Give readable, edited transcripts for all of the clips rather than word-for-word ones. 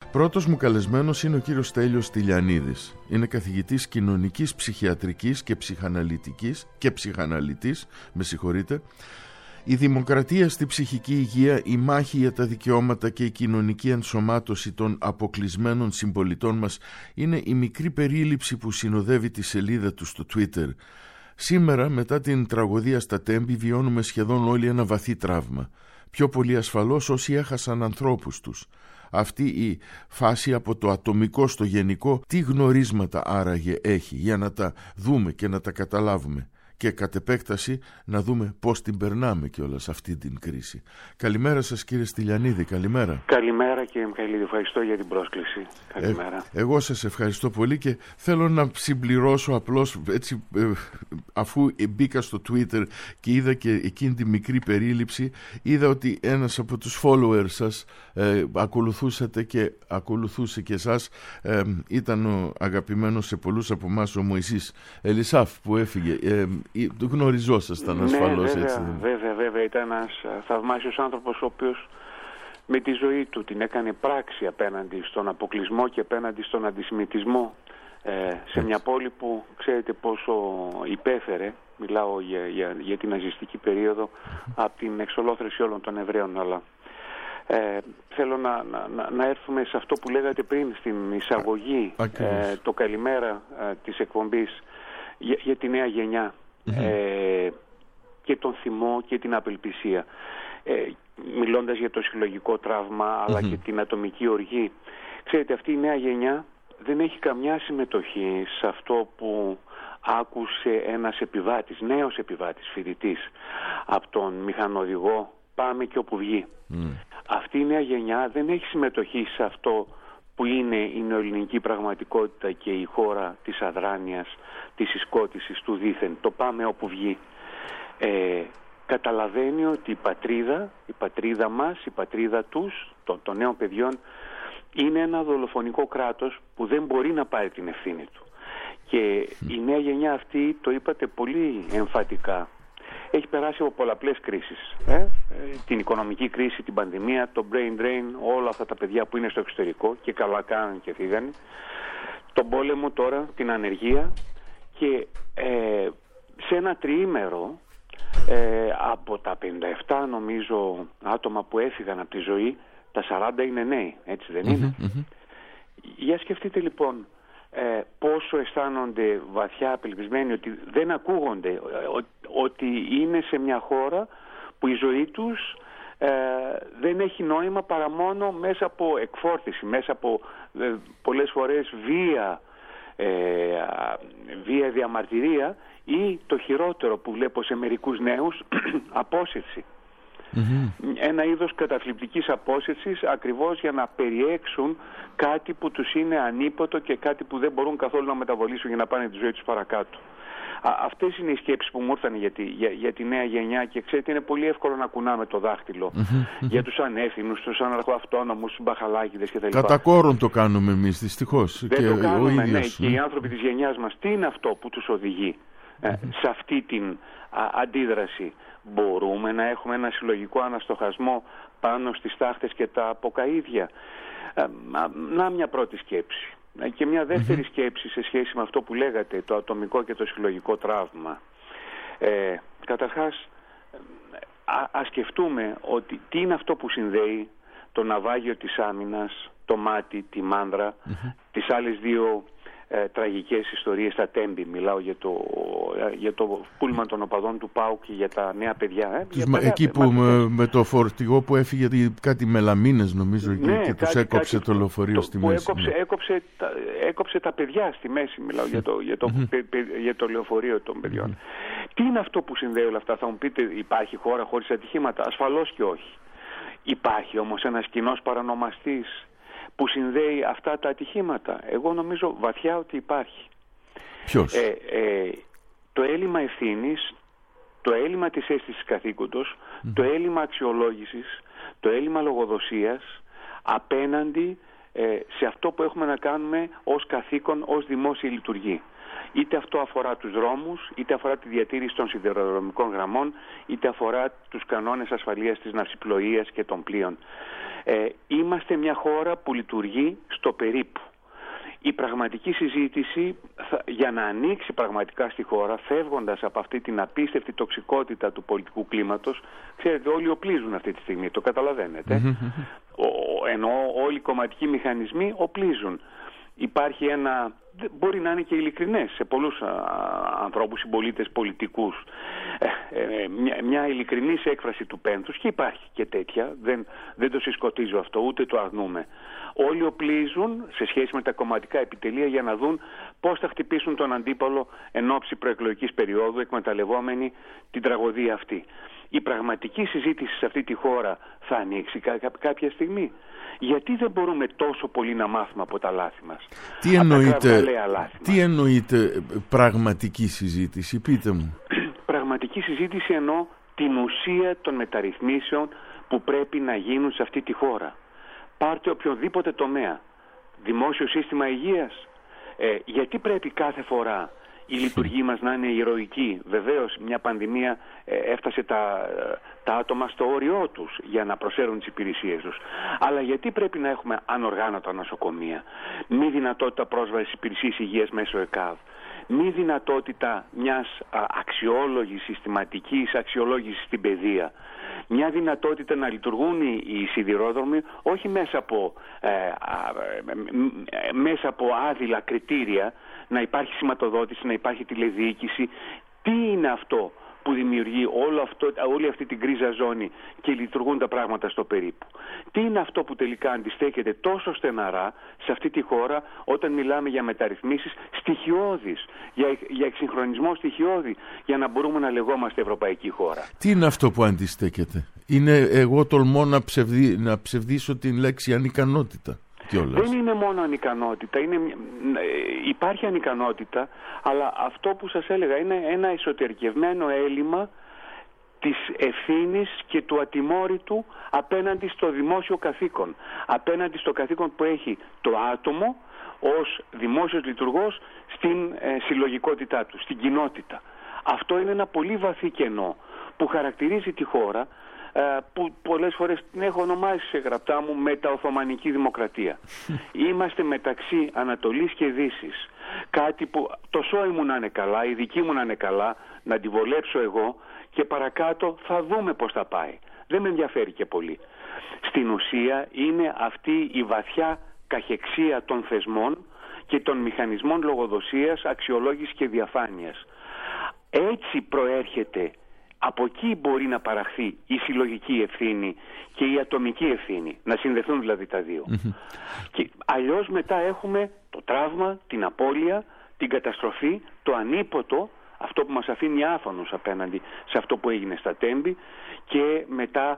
Πρώτος μου καλεσμένος είναι ο κύριος Στέλιος Στυλιανίδης. Είναι καθηγητής κοινωνικής ψυχιατρικής και ψυχαναλυτής, με συγχωρείτε. Η δημοκρατία στη ψυχική υγεία, η μάχη για τα δικαιώματα και η κοινωνική ενσωμάτωση των αποκλεισμένων συμπολιτών μας είναι η μικρή περίληψη που συνοδεύει τη σελίδα του στο Twitter. Σήμερα, μετά την τραγωδία στα Τέμπη, βιώνουμε σχεδόν όλοι ένα βαθύ τραύμα. Πιο πολύ ασφαλώς όσοι έχασαν ανθρώπους τους. Αυτή η φάση από το ατομικό στο γενικό, τι γνωρίσματα άραγε έχει, για να τα δούμε και να τα καταλάβουμε και κατ' επέκταση να δούμε πώς την περνάμε κιόλας αυτή την κρίση. Καλημέρα σας, κύριε Στυλιανίδη, καλημέρα. Καλημέρα, κύριε Μιχαηλίδη, ευχαριστώ για την πρόσκληση. Καλημέρα. Εγώ σας ευχαριστώ πολύ και θέλω να συμπληρώσω απλώς έτσι, αφού μπήκα στο Twitter και είδα και εκείνη τη μικρή περίληψη, είδα ότι ένας από τους followers σας ακολουθούσατε και ακολουθούσε και εσάς, ήταν ο αγαπημένος σε πολλούς από εμάς ο Μωυσής Ελισάφ που έφυγε. Γνωριζόσασταν ασφαλώς, ναι, έτσι. Βέβαια, ήταν ένας θαυμάσιος άνθρωπος ο οποίος με τη ζωή του την έκανε πράξη απέναντι στον αποκλεισμό και απέναντι στον αντισημιτισμό σε μια πόλη που ξέρετε πόσο υπέφερε, μιλάω για την ναζιστική περίοδο, από την εξολόθρεση όλων των Εβραίων. Αλλά θέλω να έρθουμε σε αυτό που λέγατε πριν στην εισαγωγή, το καλημέρα της εκπομπής, για τη νέα γενιά. Και τον θυμό και την απελπισία, μιλώντας για το συλλογικό τραύμα αλλά και την ατομική οργή. Ξέρετε, αυτή η νέα γενιά δεν έχει καμιά συμμετοχή σε αυτό που άκουσε ένας επιβάτης, νέος επιβάτης, φοιτητής, από τον μηχανοδηγό «Πάμε και όπου βγει». Αυτή η νέα γενιά δεν έχει συμμετοχή σε αυτό που είναι η νεοελληνική πραγματικότητα και η χώρα της αδράνειας, της συσκότησης, του δήθεν, το «Πάμε όπου βγει». Καταλαβαίνει ότι η πατρίδα μας, η πατρίδα τους, των νέων παιδιών, είναι ένα δολοφονικό κράτος που δεν μπορεί να πάρει την ευθύνη του. Και η νέα γενιά αυτή, το είπατε πολύ εμφατικά, έχει περάσει από πολλαπλές κρίσεις. Την οικονομική κρίση, την πανδημία, το brain drain, όλα αυτά τα παιδιά που είναι στο εξωτερικό και καλά κάνουν και φύγανε. Τον πόλεμο τώρα, την ανεργία και σε ένα τριήμερο από τα 57 νομίζω άτομα που έφυγαν από τη ζωή, τα 40 είναι νέοι, έτσι δεν είναι? Για σκεφτείτε λοιπόν πόσο αισθάνονται βαθιά απελπισμένοι ότι δεν ακούγονται, ότι είναι σε μια χώρα που η ζωή τους δεν έχει νόημα παρά μόνο μέσα από εκφόρτιση, μέσα από πολλές φορές βία διαμαρτυρία ή το χειρότερο που βλέπω σε μερικούς νέους, απόσυρση. Ένα είδος καταθλιπτικής απόσυρσης, ακριβώς για να περιέξουν κάτι που τους είναι ανίποτο και κάτι που δεν μπορούν καθόλου να μεταβολήσουν για να πάνε τη ζωή τους παρακάτω. Αυτές είναι οι σκέψεις που μου ήρθαν για τη νέα γενιά και ξέρετε, είναι πολύ εύκολο να κουνάμε το δάχτυλο για τους ανεύθυνους, τους αναρχοαυτόνομους, τους μπαχαλάκηδες κτλ. Κατά κόρον το κάνουμε εμείς, δυστυχώς. Δεν το κάνουμε, ναι, και οι άνθρωποι της γενιάς μας, τι είναι αυτό που τους οδηγεί σε αυτή την αντίδραση? Μπορούμε να έχουμε ένα συλλογικό αναστοχασμό πάνω στις τάχτες και τα αποκαΐδια? Να μια πρώτη σκέψη. Και μια δεύτερη σκέψη σε σχέση με αυτό που λέγατε, το ατομικό και το συλλογικό τραύμα. Καταρχάς, ας σκεφτούμε ότι τι είναι αυτό που συνδέει το ναυάγιο της Άμυνας, το Μάτι, τη Μάνδρα, τις άλλες δύο τραγικές ιστορίες στα Τέμπη. Μιλάω για το πούλμαν των οπαδών του ΠΑΟΚ και για τα νέα παιδιά. Εκεί που με το φορτηγό που έφυγε κάτι μελαμίνες νομίζω, και τους έκοψε το λεωφορείο στη μέση. Έκοψε τα παιδιά στη μέση. Μιλάω για το λεωφορείο των παιδιών. Τι είναι αυτό που συνδέει όλα αυτά? Θα μου πείτε, υπάρχει χώρα χωρίς ατυχήματα? Ασφαλώς και όχι. Υπάρχει όμως ένας κοινός παρανομαστής που συνδέει αυτά τα ατυχήματα? Εγώ νομίζω βαθιά ότι υπάρχει. Ποιος? Το έλλειμμα ευθύνης, το έλλειμμα της αίσθησης καθήκοντος, το έλλειμμα αξιολόγησης, το έλλειμμα λογοδοσίας απέναντι σε αυτό που έχουμε να κάνουμε ως καθήκον, ως δημόσια λειτουργή. Είτε αυτό αφορά τους δρόμους, είτε αφορά τη διατήρηση των σιδηροδρομικών γραμμών, είτε αφορά τους κανόνες ασφαλείας της ναυσιπλοείας και των πλοίων. Είμαστε μια χώρα που λειτουργεί στο περίπου. Η πραγματική συζήτηση για να ανοίξει πραγματικά στη χώρα, φεύγοντας από αυτή την απίστευτη τοξικότητα του πολιτικού κλίματος, ξέρετε, όλοι οπλίζουν αυτή τη στιγμή, το καταλαβαίνετε, ενώ όλοι οι κομματικοί μηχανισμοί οπλίζουν. Υπάρχει μπορεί να είναι και ειλικρινές σε πολλούς ανθρώπους, συμπολίτες, πολιτικούς, μια ειλικρινής έκφραση του πένθους, και υπάρχει και τέτοια, δεν το συσκοτίζω αυτό, ούτε το αρνούμε. Όλοι οπλίζουν σε σχέση με τα κομματικά επιτελεία για να δουν πώς θα χτυπήσουν τον αντίπαλο εν ώψη προεκλογικής περίοδου, εκμεταλλευόμενοι την τραγωδία αυτή. Η πραγματική συζήτηση σε αυτή τη χώρα θα ανοίξει κάποια στιγμή. Γιατί δεν μπορούμε τόσο πολύ να μάθουμε από τα λάθη μας? Τι εννοείται πραγματική συζήτηση, πείτε μου. Πραγματική συζήτηση εννοώ την ουσία των μεταρρυθμίσεων που πρέπει να γίνουν σε αυτή τη χώρα. Πάρτε οποιοδήποτε τομέα. Δημόσιο σύστημα υγείας. Γιατί πρέπει κάθε φορά η λειτουργία μας να είναι ηρωική? Βεβαίως μια πανδημία έφτασε τα άτομα στο όριό τους για να προσφέρουν τις υπηρεσίες τους. Αλλά γιατί πρέπει να έχουμε ανοργάνωτα νοσοκομεία, μη δυνατότητα πρόσβασης υπηρεσίες υγείας μέσω ΕΚΑΒ, μη δυνατότητα μιας αξιόλογης, συστηματικής αξιολόγησης στην παιδεία, μια δυνατότητα να λειτουργούν οι σιδηρόδρομοι όχι μέσα από άδειλα κριτήρια, να υπάρχει σηματοδότηση, να υπάρχει τηλεδιοίκηση. Τι είναι αυτό που δημιουργεί όλη αυτή την γκρίζα ζώνη και λειτουργούν τα πράγματα στο περίπου? Τι είναι αυτό που τελικά αντιστέκεται τόσο στεναρά σε αυτή τη χώρα όταν μιλάμε για μεταρρυθμίσεις στοιχειώδεις, για εξυγχρονισμό στοιχειώδη, για να μπορούμε να λεγόμαστε ευρωπαϊκή χώρα? Τι είναι αυτό που αντιστέκεται? Εγώ τολμώ να ψευδίσω την λέξη ανικανότητα. Δεν είναι μόνο ανικανότητα, υπάρχει ανικανότητα, αλλά αυτό που σας έλεγα είναι ένα εσωτερικευμένο έλλειμμα της ευθύνης και του ατιμόρυτου απέναντι στο δημόσιο καθήκον, απέναντι στο καθήκον που έχει το άτομο ως δημόσιος λειτουργός στην συλλογικότητά του, στην κοινότητα. Αυτό είναι ένα πολύ βαθύ κενό που χαρακτηρίζει τη χώρα, που πολλές φορές την έχω ονομάσει σε γραπτά μου μεταοθωμανική δημοκρατία. Είμαστε μεταξύ Ανατολής και Δύσης. Κάτι που το σόι μου να είναι καλά, η δική μου να είναι καλά, να τη βολέψω εγώ και παρακάτω θα δούμε πώς θα πάει. Δεν με ενδιαφέρει και πολύ. Στην ουσία είναι αυτή η βαθιά καχεξία των θεσμών και των μηχανισμών λογοδοσίας, αξιολόγησης και διαφάνειας. Έτσι προέρχεται, από εκεί μπορεί να παραχθεί η συλλογική ευθύνη και η ατομική ευθύνη, να συνδεθούν δηλαδή τα δύο. Και αλλιώς μετά έχουμε το τραύμα, την απώλεια, την καταστροφή, το ανίποτο, αυτό που μας αφήνει άφωνος απέναντι σε αυτό που έγινε στα Τέμπη. Και μετά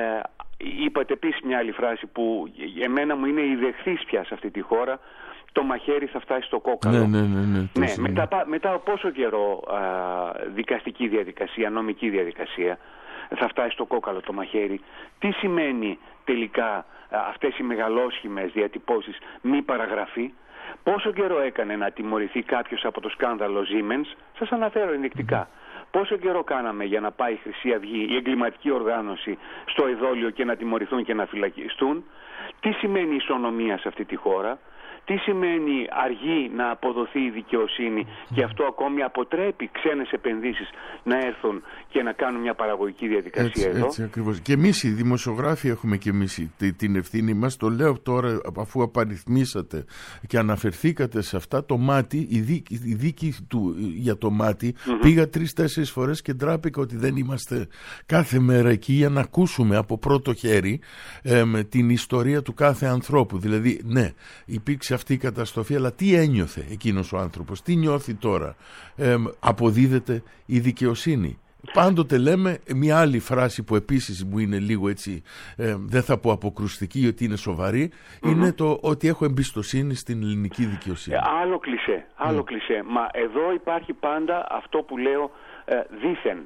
είπατε επίσης μια άλλη φράση που εμένα μου είναι η δεχθής πια σε αυτή τη χώρα: το μαχαίρι θα φτάσει στο κόκαλο. Ναι, μετά πόσο καιρό δικαστική διαδικασία, νομική διαδικασία, θα φτάσει στο κόκαλο το μαχαίρι? Τι σημαίνει τελικά αυτές οι μεγαλόσχημες διατυπώσεις μη παραγραφή? Πόσο καιρό έκανε να τιμωρηθεί κάποιος από το σκάνδαλο Siemens? Σας αναφέρω ενδεικτικά. Πόσο καιρό κάναμε για να πάει η Χρυσή Αυγή, η εγκληματική οργάνωση, στο εδόλιο και να τιμωρηθούν και να φυλακιστούν? Τι σημαίνει ισονομία σε αυτή τη χώρα? Τι σημαίνει αργή να αποδοθεί η δικαιοσύνη και αυτό ακόμη αποτρέπει ξένες επενδύσεις να έρθουν και να κάνουν μια παραγωγική διαδικασία εδώ? Έτσι ακριβώς. Και εμείς οι δημοσιογράφοι έχουμε και εμείς την ευθύνη μας. Το λέω τώρα αφού απαριθμίσατε και αναφερθήκατε σε αυτά. Το μάτι, η δίκη για το μάτι, πήγα 3-4 φορές και ντράπηκα ότι δεν είμαστε κάθε μέρα εκεί για να ακούσουμε από πρώτο χέρι την ιστορία του κάθε ανθρώπου. Δηλαδή, ναι, υπήρξε αυτή η καταστροφή, αλλά τι ένιωθε εκείνος ο άνθρωπος, τι νιώθει τώρα? Αποδίδεται η δικαιοσύνη? Πάντοτε λέμε μια άλλη φράση που επίσης μου είναι λίγο έτσι, δεν θα πω αποκρουστική, ότι είναι σοβαρή, είναι το ότι έχω εμπιστοσύνη στην ελληνική δικαιοσύνη. Άλλο κλισέ. Μα εδώ υπάρχει πάντα αυτό που λέω δήθεν.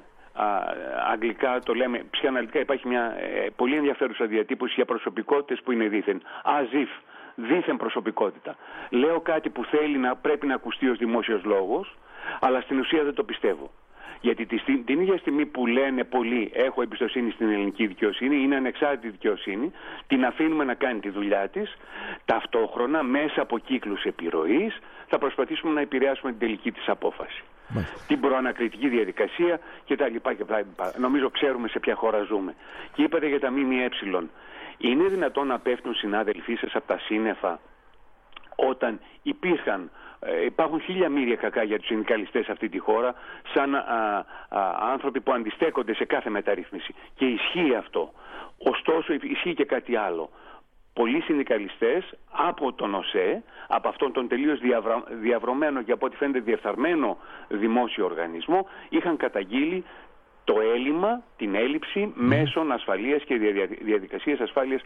Αγγλικά το λέμε, ψυχαναλυτικά υπάρχει μια πολύ ενδιαφέρουσα διατύπωση για προσωπικότητες που είναι δήθεν. As if. δίθεν προσωπικότητα. Λέω κάτι που πρέπει να ακουστεί ως δημόσιος λόγος, αλλά στην ουσία δεν το πιστεύω. Γιατί την ίδια στιγμή που λένε πολλοί έχω εμπιστοσύνη στην ελληνική δικαιοσύνη, είναι ανεξάρτητη δικαιοσύνη, την αφήνουμε να κάνει τη δουλειά της, ταυτόχρονα μέσα από κύκλους επιρροής θα προσπαθήσουμε να επηρεάσουμε την τελική της απόφαση. Την προανακριτική διαδικασία κτλ. Νομίζω ξέρουμε σε ποια χώρα ζούμε. Και είπατε για τα ΜΜΕ. Είναι δυνατόν να πέφτουν συνάδελφοί σας από τα σύννεφα όταν υπάρχουν χίλια μοίρια κακά για τους συνδικαλιστές σε αυτή τη χώρα, σαν άνθρωποι που αντιστέκονται σε κάθε μεταρρύθμιση. Και ισχύει αυτό. Ωστόσο ισχύει και κάτι άλλο. Πολλοί συνδικαλιστές από τον ΟΣΕ, από αυτόν τον τελείως διαβρωμένο και από ό,τι φαίνεται διεφθαρμένο δημόσιο οργανισμό, είχαν καταγγείλει το έλλειμμα, την έλλειψη μέσων ασφαλείας και διαδικασίες ασφάλειας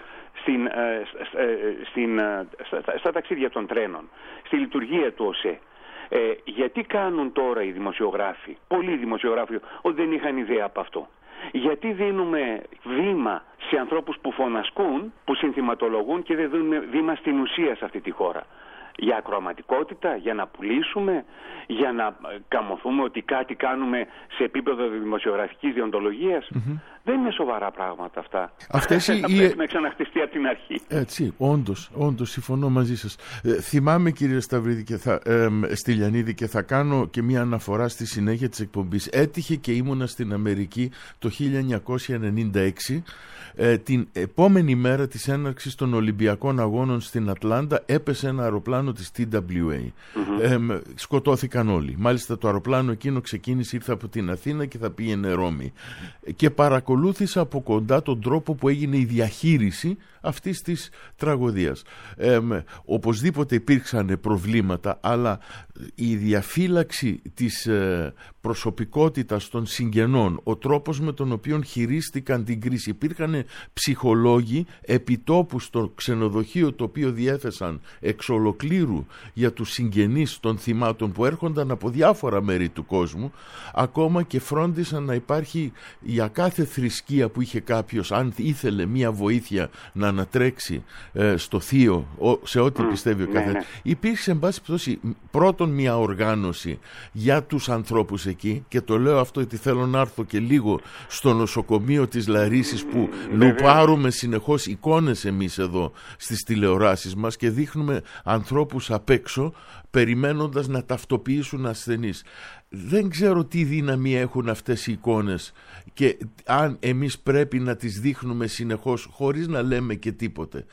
στα ταξίδια των τρένων, στη λειτουργία του ΟΣΕ. Γιατί κάνουν τώρα οι δημοσιογράφοι, πολλοί δημοσιογράφοι, ότι δεν είχαν ιδέα από αυτό? Γιατί δίνουμε βήμα σε ανθρώπους που φωνασκούν, που συνθηματολογούν και δεν δίνουμε βήμα στην ουσία σε αυτή τη χώρα? Για ακροαματικότητα, για να πουλήσουμε, για να καμωθούμε ότι κάτι κάνουμε σε επίπεδο δημοσιογραφικής διοντολογίας? Δεν είναι σοβαρά πράγματα αυτά. Πρέπει να ξαναχτιστεί από την αρχή. Έτσι, όντως συμφωνώ μαζί σας. Θυμάμαι, κύριε Σταυρίδη Στυλιανίδη, και θα κάνω και μια αναφορά στη συνέχεια της εκπομπής. Έτυχε και ήμουνα στην Αμερική το 1996. Την επόμενη μέρα της έναρξης των Ολυμπιακών Αγώνων στην Ατλάντα έπεσε ένα αεροπλάνο της TWA. Σκοτώθηκαν όλοι. Μάλιστα το αεροπλάνο εκείνο ξεκίνησε, ήρθε από την Αθήνα και θα πήγαινε Ρώμη. Και παρακολούθησα από κοντά τον τρόπο που έγινε η διαχείριση αυτής της τραγωδίας. Οπωσδήποτε υπήρξαν προβλήματα, αλλά η διαφύλαξη της προσωπικότητας των συγγενών, ο τρόπος με τον οποίο χειρίστηκαν την κρίση, υπήρχαν ψυχολόγοι επιτόπου στο ξενοδοχείο το οποίο διέθεσαν εξ ολοκλήρου για τους συγγενείς των θυμάτων που έρχονταν από διάφορα μέρη του κόσμου, ακόμα και φρόντισαν να υπάρχει για κάθε θρησκεία που είχε κάποιος, αν ήθελε μία βοήθεια να ανατρέξει στο θείο, σε ό,τι πιστεύει ο καθένας. Υπήρξε εν πάση πτώση πρώτον μία οργάνωση για τους ανθρώπους εκεί, και το λέω αυτό γιατί θέλω να έρθω και λίγο στο νοσοκομείο της Λαρίσης που λουπάρουμε συνεχώς εικόνες εμείς εδώ στις τηλεοράσεις μας και δείχνουμε ανθρώπους απ' έξω περιμένοντας να ταυτοποιήσουν ασθενείς. Δεν ξέρω τι δύναμη έχουν αυτές οι εικόνες και αν εμείς πρέπει να τις δείχνουμε συνεχώς χωρίς να λέμε και τίποτε.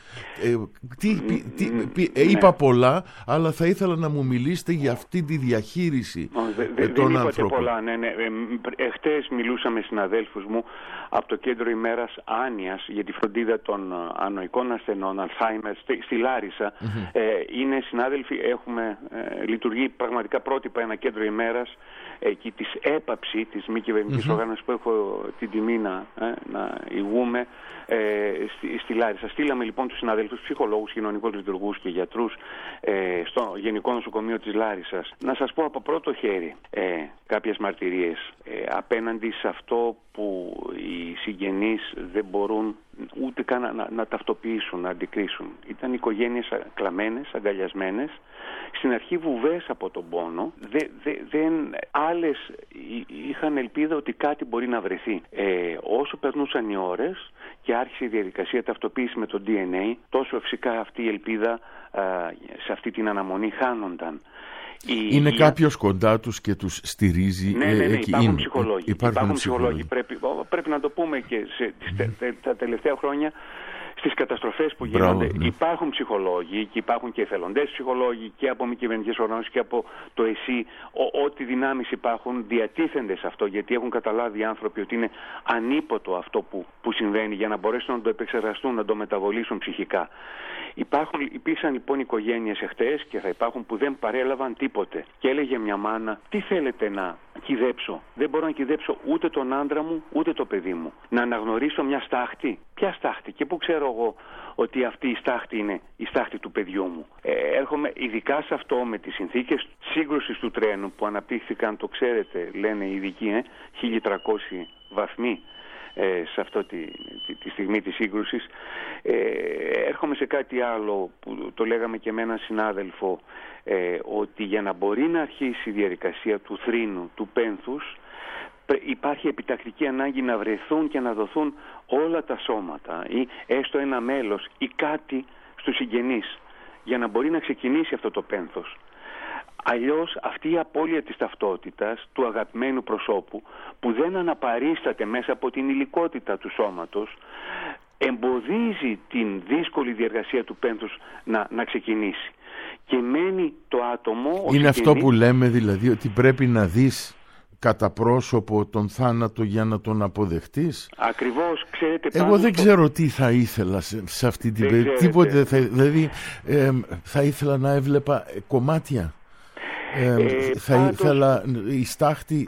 Είπα πολλά, αλλά θα ήθελα να μου μιλήσετε για αυτή τη διαχείριση των ανθρώπων. Πολλά, ναι. Εχθές μιλούσαμε συναδέλφους μου από το Κέντρο Ημέρας Άνοιας για τη φροντίδα των ανοικών ασθενών, Αλσχάιμερ, στη Λάρισα. Είναι συνάδελφοι, λειτουργεί πραγματικά πρότυπα ένα κέντρο ημέρας εκεί της ΕΠΑψη, της μη κυβερνητικής οργάνωσης που έχω την τιμή να ηγούμε στη Λάρισα. Στείλαμε λοιπόν τους συναδέλφους ψυχολόγους, κοινωνικούς λειτουργούς και γιατρούς στο Γενικό Νοσοκομείο της Λάρισσας. Να σας πω από πρώτο χέρι κάποιες μαρτυρίες απέναντι σε αυτό που οι συγγενείς δεν μπορούν ούτε καν να ταυτοποιήσουν, να αντικρίσουν. Ήταν οικογένειες κλαμμένες, αγκαλιασμένες, στην αρχή βουβές από τον πόνο, άλλες είχαν ελπίδα ότι κάτι μπορεί να βρεθεί. Όσο περνούσαν οι ώρες και άρχισε η διαδικασία ταυτοποίηση με το DNA, τόσο φυσικά αυτή η ελπίδα σε αυτή την αναμονή χάνονταν. Είναι κάποιος κοντά τους και τους στηρίζει? Ναι, υπάρχουν ψυχολόγοι. Υπάρχουν ψυχολόγοι. Πρέπει να το πούμε και τα τελευταία χρόνια στις καταστροφές που γίνονται. Υπάρχουν ψυχολόγοι και υπάρχουν και εθελοντές ψυχολόγοι και από μη κυβερνητικές οργανώσεις και από το ΕΣΥ. Ό,τι δυνάμεις υπάρχουν διατίθενται σε αυτό, γιατί έχουν καταλάβει οι άνθρωποι ότι είναι ανίποτο αυτό που συμβαίνει, για να μπορέσουν να το επεξεργαστούν, να το μεταβολήσουν ψυχικά. Υπήρξαν λοιπόν οικογένειες εχθές και θα υπάρχουν που δεν παρέλαβαν τίποτε. Και έλεγε μια μάνα, τι θέλετε να κυδέψω? Δεν μπορώ να κυδέψω ούτε τον άντρα μου ούτε το παιδί μου. Να αναγνωρίσω μια στάχτη? Ποια στάχτη? Και πού ξέρω εγώ ότι αυτή η στάχτη είναι η στάχτη του παιδιού μου? Έρχομαι ειδικά σε αυτό με τις συνθήκες σύγκρουσης του τρένου που αναπτύχθηκαν, το ξέρετε, λένε οι ειδικοί, 1300 βαθμοί σε αυτή τη στιγμή της σύγκρουσης. Έρχομαι σε κάτι άλλο που το λέγαμε και με έναν συνάδελφο, ότι για να μπορεί να αρχίσει η διαδικασία του θρήνου, του πένθους, υπάρχει επιτακτική ανάγκη να βρεθούν και να δοθούν όλα τα σώματα ή έστω ένα μέλος ή κάτι στους συγγενείς για να μπορεί να ξεκινήσει αυτό το πένθος. Αλλιώς αυτή η απώλεια της ταυτότητας του αγαπημένου προσώπου, που δεν αναπαρίσταται μέσα από την υλικότητα του σώματος, εμποδίζει την δύσκολη διεργασία του πένθους να ξεκινήσει. Και μένει το άτομο... Είναι αυτό που λέμε δηλαδή, ότι πρέπει να δεις κατά πρόσωπο τον θάνατο για να τον αποδεχτείς. Ακριβώς, ξέρετε... Εγώ δεν ξέρω τι θα ήθελα σε αυτή την περίπτωση. Τίποτε, δηλαδή θα ήθελα να έβλεπα κομμάτια. Θα ήθελα η στάχτη...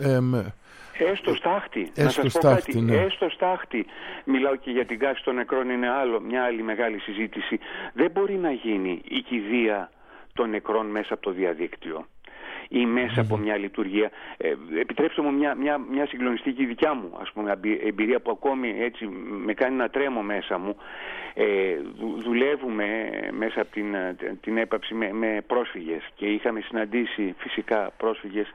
Έστω στάχτη, να σας πω κάτι, ναι. Έστω στάχτη. Μιλάω και για την κάση των νεκρών, είναι μια άλλη μεγάλη συζήτηση. Δεν μπορεί να γίνει η κηδεία των νεκρών μέσα από το διαδίκτυο ή μέσα από μια λειτουργία. Επιτρέψτε μου μια συγκλονιστική δικιά μου, ας πούμε, εμπειρία που ακόμη έτσι με κάνει να τρέμω μέσα μου. Δουλεύουμε μέσα από την έπαψη με πρόσφυγες και είχαμε συναντήσει φυσικά πρόσφυγες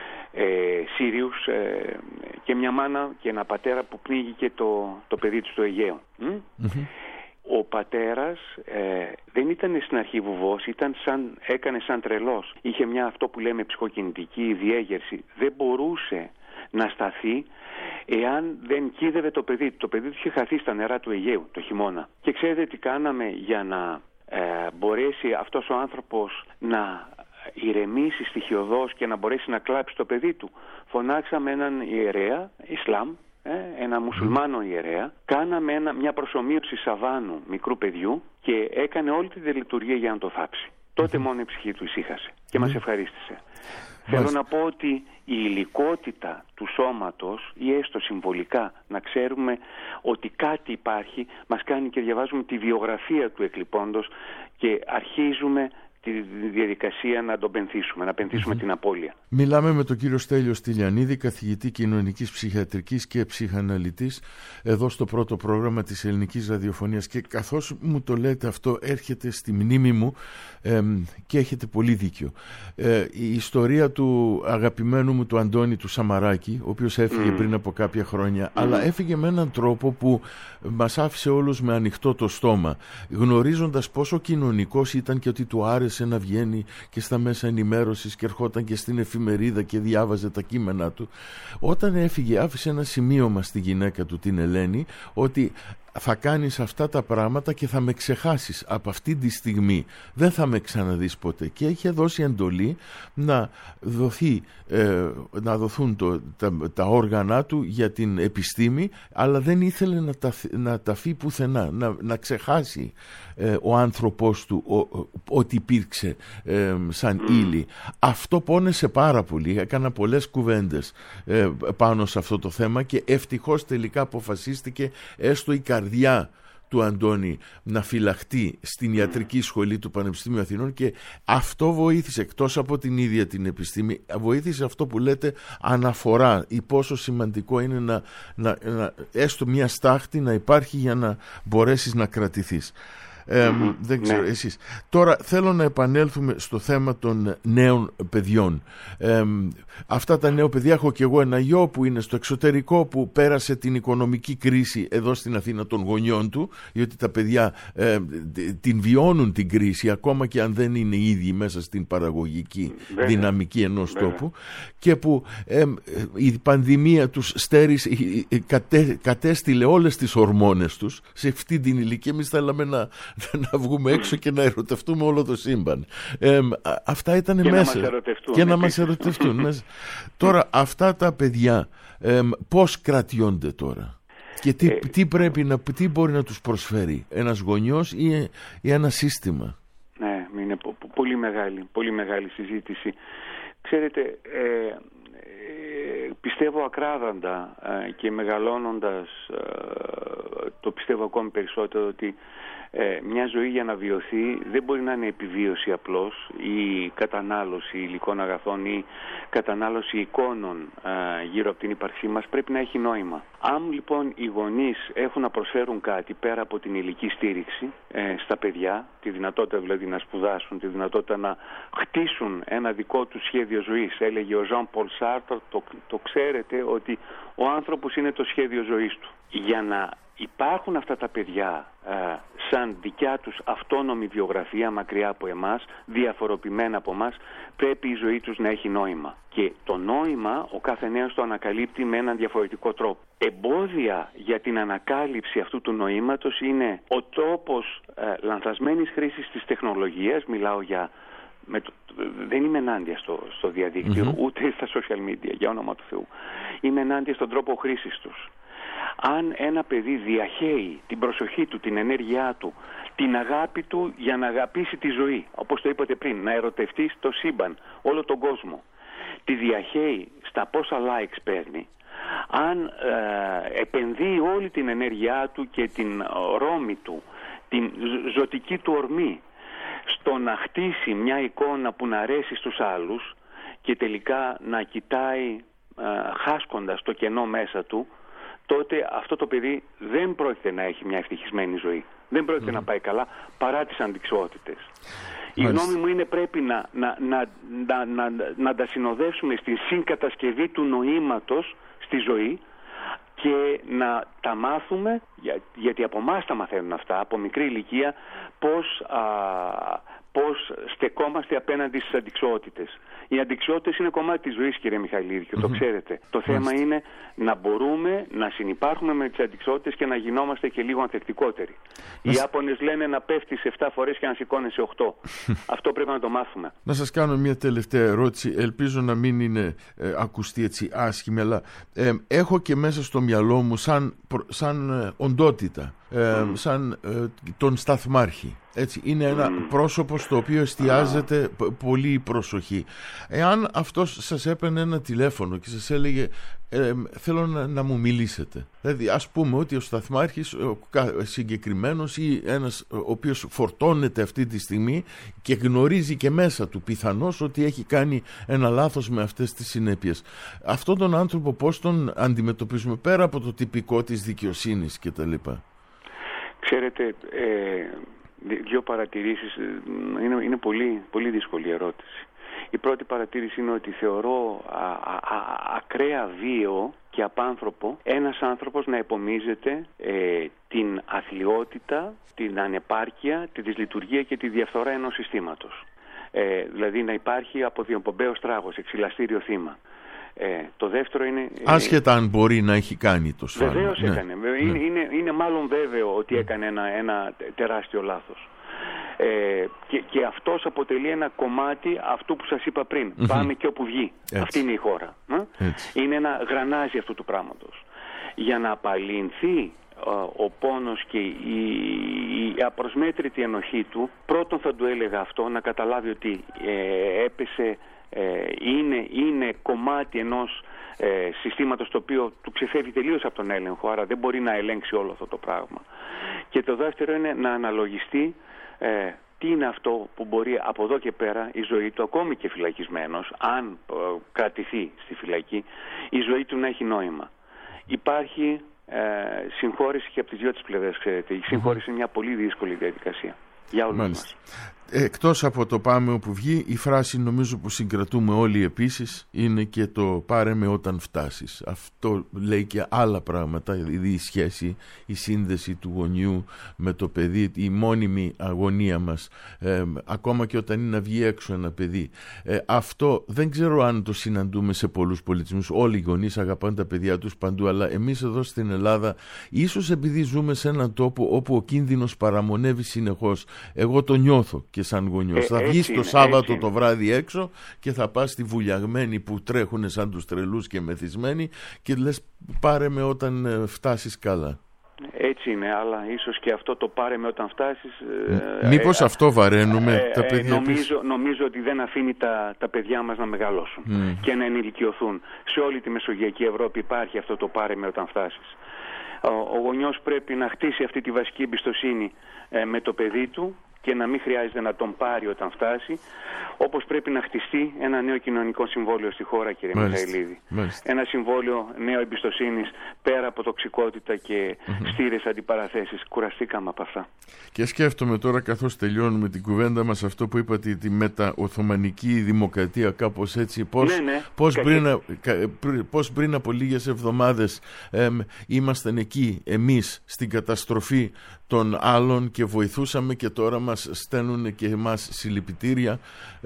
Σύριους και μια μάνα και ένα πατέρα που πνίγηκε το παιδί του στο Αιγαίο. Ο πατέρας δεν ήταν στην αρχή βουβός, έκανε σαν τρελός. Είχε μια, αυτό που λέμε, ψυχοκινητική διέγερση. Δεν μπορούσε να σταθεί εάν δεν κοίδευε το παιδί του. Το παιδί του είχε χαθεί στα νερά του Αιγαίου το χειμώνα. Και ξέρετε τι κάναμε για να μπορέσει αυτός ο άνθρωπος να ηρεμήσει στοιχειωδώς και να μπορέσει να κλάψει το παιδί του? Φωνάξαμε έναν ιερέα Ισλάμ, ένα μουσουλμάνο ιερέα, κάναμε μια προσομοίωση σαβάνου μικρού παιδιού και έκανε όλη τη λειτουργία για να το θάψει. Τότε μόνο η ψυχή του ησύχασε και μας ευχαρίστησε. Θέλω να πω ότι η υλικότητα του σώματος, ή έστω συμβολικά να ξέρουμε ότι κάτι υπάρχει, μας κάνει και διαβάζουμε τη βιογραφία του εκλειπώντος και αρχίζουμε τη διαδικασία να τον πενθήσουμε, να πενθήσουμε την απώλεια. Μιλάμε με τον κύριο Στέλιο Στυλιανίδη, καθηγητή κοινωνικής ψυχιατρικής και ψυχαναλυτής, εδώ στο πρώτο πρόγραμμα της Ελληνικής Ραδιοφωνίας. Και καθώς μου το λέτε αυτό, έρχεται στη μνήμη μου και έχετε πολύ δίκιο. Η ιστορία του αγαπημένου μου του Αντώνη του Σαμαράκη, ο οποίος έφυγε πριν από κάποια χρόνια, αλλά έφυγε με έναν τρόπο που μας άφησε όλους με ανοιχτό το στόμα, γνωρίζοντας πόσο κοινωνικός ήταν και ότι του άρεσε να βγαίνει και στα μέσα ενημέρωσης και ερχόταν και στην εφημερίδα και διάβαζε τα κείμενά του. Όταν έφυγε, άφησε ένα σημείωμα στη γυναίκα του, την Ελένη, ότι θα κάνεις αυτά τα πράγματα και θα με ξεχάσεις από αυτή τη στιγμή, δεν θα με ξαναδείς ποτέ. Και είχε δώσει εντολή να δοθούν τα όργανα του για την επιστήμη, αλλά δεν ήθελε να ταφεί πουθενά, να ξεχάσει ο άνθρωπός του ότι υπήρξε σαν ύλη. Αυτό πόνεσε πάρα πολύ. Έκανα πολλές κουβέντες πάνω σε αυτό το θέμα και ευτυχώς τελικά αποφασίστηκε έστω η καρδιά του Αντώνη να φυλαχτεί στην ιατρική σχολή του Πανεπιστημίου Αθηνών, και αυτό βοήθησε, εκτός από την ίδια την επιστήμη, βοήθησε αυτό που λέτε αναφορά, ή πόσο σημαντικό είναι να έστω μια στάχτη να υπάρχει για να μπορέσεις να κρατηθείς. Δεν ξέρω εσείς. Τώρα θέλω να επανέλθουμε στο θέμα των νέων παιδιών. Αυτά τα νέα παιδιά, έχω και εγώ ένα γιο που είναι στο εξωτερικό, που πέρασε την οικονομική κρίση εδώ στην Αθήνα των γονιών του, διότι τα παιδιά την βιώνουν την κρίση, ακόμα και αν δεν είναι οι ίδιοι μέσα στην παραγωγική δυναμική ενός τόπου, και που η πανδημία τους στέρισε, κατέστηλε όλες τις ορμόνες τους σε αυτή την ηλικία. Εμείς θέλαμε να βγούμε έξω και να ερωτευτούμε όλο το σύμπαν. Αυτά ήταν και μέσα. Και να μας ερωτευτούν μέσα. Τώρα αυτά τα παιδιά πώς κρατιόνται τώρα? Και τι μπορεί να τους προσφέρει ένας γονιός ή ένα σύστημα? Ναι, είναι πολύ μεγάλη συζήτηση. Ξέρετε, πιστεύω ακράδαντα και μεγαλώνοντας το πιστεύω ακόμη περισσότερο ότι μια ζωή για να βιωθεί δεν μπορεί να είναι επιβίωση απλώς, ή κατανάλωση υλικών αγαθών ή κατανάλωση εικόνων γύρω από την ύπαρξή μας. Πρέπει να έχει νόημα. Αν λοιπόν οι γονείς έχουν να προσφέρουν κάτι πέρα από την υλική στήριξη στα παιδιά, τη δυνατότητα δηλαδή να σπουδάσουν, τη δυνατότητα να χτίσουν ένα δικό τους σχέδιο ζωής. Έλεγε ο Ζαν Πολ Σάρτρ, το ξέρετε, ότι ο άνθρωπος είναι το σχέδιο ζωής του. Για να υπάρχουν αυτά τα παιδιά σαν δικιά τους αυτόνομη βιογραφία, μακριά από εμάς, διαφοροποιημένα από εμάς, πρέπει η ζωή τους να έχει νόημα. Και το νόημα ο κάθε νέος το ανακαλύπτει με έναν διαφορετικό τρόπο. Εμπόδια για την ανακάλυψη αυτού του νοήματος είναι ο τρόπος λανθασμένης χρήσης της τεχνολογίας. Μιλάω για... δεν είμαι ενάντια στο διαδίκτυο, ούτε στα social media, για όνομα του Θεού. Είμαι ενάντια στον τρόπο χρήσης τους. Αν ένα παιδί διαχέει την προσοχή του, την ενέργειά του, την αγάπη του για να αγαπήσει τη ζωή, όπως το είπατε πριν, να ερωτευτεί στο σύμπαν, όλο τον κόσμο, τη διαχέει στα πόσα likes παίρνει, αν επενδύει όλη την ενέργειά του και την ρώμη του, την ζωτική του ορμή, στο να χτίσει μια εικόνα που να αρέσει στους άλλους και τελικά να κοιτάει χάσκοντας το κενό μέσα του, τότε αυτό το παιδί δεν πρόκειται να έχει μια ευτυχισμένη ζωή. Δεν πρόκειται να πάει καλά παρά τις αντικσότητες. Η γνώμη μου είναι πρέπει να τα συνοδεύσουμε στη συγκατασκευή του νοήματος στη ζωή και να τα μάθουμε, γιατί από εμάς τα μαθαίνουν αυτά, από μικρή ηλικία, πώς στεκόμαστε απέναντι στις αντικσότητες. Οι αντικσότητες είναι κομμάτι της ζωής, κύριε Μιχαηλίδη, και το ξέρετε. Το θέμα είναι να μπορούμε να συνυπάρχουμε με τις αντικσότητες και να γινόμαστε και λίγο ανθεκτικότεροι. Οι Ιάπωνες λένε να πέφτεις 7 φορές και να σηκώνεσαι 8. Αυτό πρέπει να το μάθουμε. Να σας κάνω μια τελευταία ερώτηση. Ελπίζω να μην είναι ακουστεί έτσι άσχημη, αλλά έχω και μέσα στο μυαλό μου σαν οντότητα, σαν τον Σταθμάρχη. Έτσι, είναι ένα πρόσωπο στο οποίο εστιάζεται πολύ προσοχή. Εάν αυτός σας έπαιρνε ένα τηλέφωνο και σας έλεγε θέλω να μου μιλήσετε, δηλαδή ας πούμε ότι ο Σταθμάρχης συγκεκριμένος ή ένας ο οποίος φορτώνεται αυτή τη στιγμή και γνωρίζει και μέσα του πιθανώς ότι έχει κάνει ένα λάθος με αυτές τις συνέπειες, αυτόν τον άνθρωπο πώς τον αντιμετωπίζουμε πέρα από το τυπικό της δικαιοσύνης κτλ? Ξέρετε, δύο παρατηρήσεις. Είναι πολύ, πολύ δύσκολη ερώτηση. Η πρώτη παρατήρηση είναι ότι θεωρώ ακραία βίαιο και απάνθρωπο ένας άνθρωπος να επομίζεται την αθλιότητα, την ανεπάρκεια, τη δυσλειτουργία και τη διαφθορά ενός συστήματος. Δηλαδή να υπάρχει από διοπομπαίος τράγος, εξυλαστήριο θύμα. Το δεύτερο είναι... Άσχετα αν μπορεί να έχει κάνει το σφάλμα. Βεβαίως έκανε. Είναι μάλλον βέβαιο ότι έκανε ένα τεράστιο λάθος. Και αυτός αποτελεί ένα κομμάτι αυτού που σας είπα πριν. Πάμε και όπου βγει. Έτσι. Αυτή είναι η χώρα. Είναι ένα γρανάζι αυτού του πράγματος. Για να απαλυνθεί ο πόνος και η απροσμέτρητη ενοχή του, πρώτον θα του έλεγα αυτό, να καταλάβει ότι έπεσε, είναι κομμάτι ενός συστήματος το οποίο του ξεφεύγει τελείως από τον έλεγχο, άρα δεν μπορεί να ελέγξει όλο αυτό το πράγμα. Και το δεύτερο είναι να αναλογιστεί τι είναι αυτό που μπορεί από εδώ και πέρα η ζωή του, ακόμη και φυλακισμένος, αν κρατηθεί στη φυλακή, η ζωή του να έχει νόημα. Υπάρχει συγχώρηση και από τις δύο τις πλευρές, ξέρετε. Η συγχώρηση είναι μια πολύ δύσκολη διαδικασία για όλους μας. Εκτός από το πάμε όπου βγει, η φράση νομίζω που συγκρατούμε όλοι επίσης είναι και το πάρε με όταν φτάσεις. Αυτό λέει και άλλα πράγματα, η σχέση, η σύνδεση του γονιού με το παιδί, η μόνιμη αγωνία μας, ακόμα και όταν είναι να βγει έξω ένα παιδί. Αυτό δεν ξέρω αν το συναντούμε σε πολλούς πολιτισμούς. Όλοι οι γονείς αγαπάνε τα παιδιά τους παντού, αλλά εμείς εδώ στην Ελλάδα, ίσως επειδή ζούμε σε έναν τόπο όπου ο κίνδυνος παραμονεύει συνεχώς, εγώ το νιώθω και σαν γονιός. Θα βγεις το Σάββατο το βράδυ έξω και θα πας στη βουλιαγμένη που τρέχουνε σαν τους τρελούς και μεθυσμένοι και λες πάρε με όταν φτάσεις καλά. Έτσι είναι, αλλά ίσως και αυτό το πάρε με όταν φτάσεις... Μήπως αυτό βαραίνουμε τα παιδιά νομίζω ότι δεν αφήνει τα παιδιά μας να μεγαλώσουν και να ενηλικιωθούν. Σε όλη τη Μεσογειακή Ευρώπη υπάρχει αυτό το πάρε με όταν φτάσεις. Ο γονιός πρέπει να χτίσει αυτή τη βασική εμπιστοσύνη με το παιδί του και να μην χρειάζεται να τον πάρει όταν φτάσει, όπως πρέπει να χτιστεί ένα νέο κοινωνικό συμβόλαιο στη χώρα, κύριε Μιχαηλίδη. Ένα συμβόλαιο νέο εμπιστοσύνης, πέρα από τοξικότητα και στήρες αντιπαραθέσεις. Κουραστήκαμε από αυτά. Και σκέφτομαι τώρα, καθώς τελειώνουμε την κουβέντα μας, αυτό που είπατε, τη μετα-οθωμανική δημοκρατία, κάπως έτσι, πώς πριν από λίγες εβδομάδες ήμασταν εκεί εμείς στην καταστροφή των άλλων και βοηθούσαμε, και τώρα μας στέλνουν και εμάς συλληπιτήρια.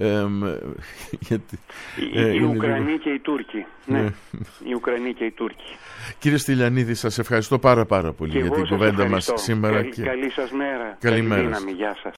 Οι Ουκρανοί και οι Τούρκοι. Ναι, οι Ουκρανοί και οι Τούρκοι. Κύριε Στυλιανίδη, σας ευχαριστώ πάρα πολύ για την κουβέντα μας σήμερα. Καλή σας μέρα. Καλή μέρα. Δύναμη. Γεια σας.